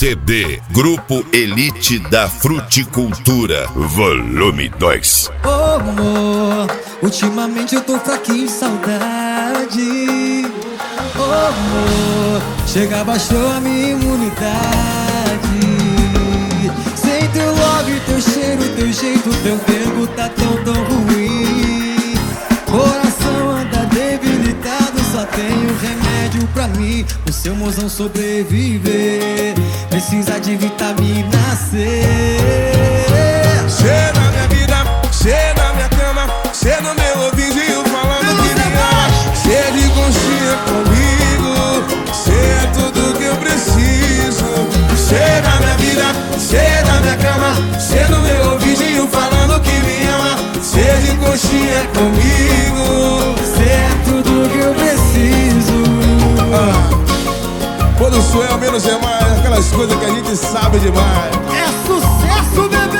CD Grupo Elite da Fruticultura, volume 2. Ô amor, ultimamente eu tô fraquinho de saudade. Ô amor, chega, baixou a minha imunidade. Sem teu love, teu cheiro, teu jeito, teu tempo tá tão ruim. Coração anda debilitado, só tenho remédio pra mim. O seu mozão sobreviver precisa de vitamina C. Cê na minha vida, cê na minha cama, cê no meu ouvidinho falando que me ama. Cê de conchinha comigo, cê é tudo que eu preciso. Cê na minha vida, cê na minha cama, cê no meu ouvidinho falando que me ama. Cê de conchinha comigo, Cê é tudo que eu preciso. Quando sou eu, menos é mais, aquelas coisas que a gente sabe demais. É sucesso, bebê!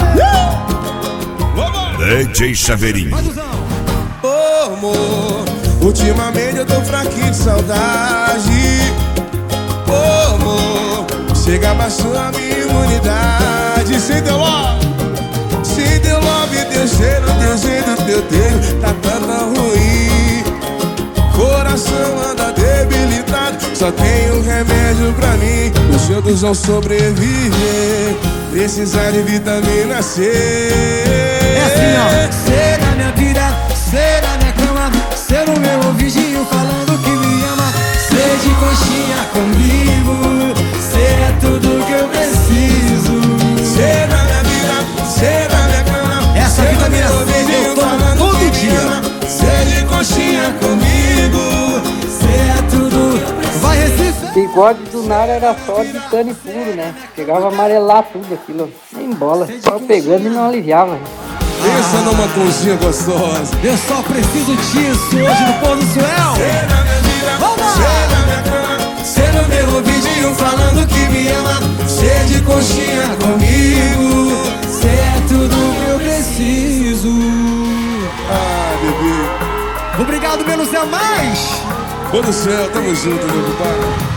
DJ Chaveirinho. Ô amor, ultimamente eu tô fraquinho de saudade. Ô amor, chega, baixou a minha imunidade. Sem teu love, teu cheiro, teu jeito, teu tempo tá tão ruim. Coração anda debilitado, só tenho remédio pra mim. Os outros vão sobreviver, precisar de vitamina C. É assim, ó. Cê na minha vida, cê na minha cama, cê no meu ouvidinho falando que me ama. Cê de conchinha comigo, cê é tudo que eu preciso. Cê na minha vida, cê na minha cama, essa vitamina C eu tomo todo dia. Cê de conchinha comigo, Cê é tudo. Vai, Recife! Bigode do nada era só de cane puro, né? Chegava a amarelar tudo aquilo, nem bola. Só pegando e não aliviava. pensa numa conchinha gostosa. Eu só preciso disso hoje no Pôr do Suel. Cê na minha vida, Vamos! cê na minha cama, cê no meu ouvidinho falando que me ama. Cê de conchinha comigo, Cê é tudo que eu preciso. ah, bebê. Obrigado, menos é mais. Pô do céu, tamo junto, meu compadre.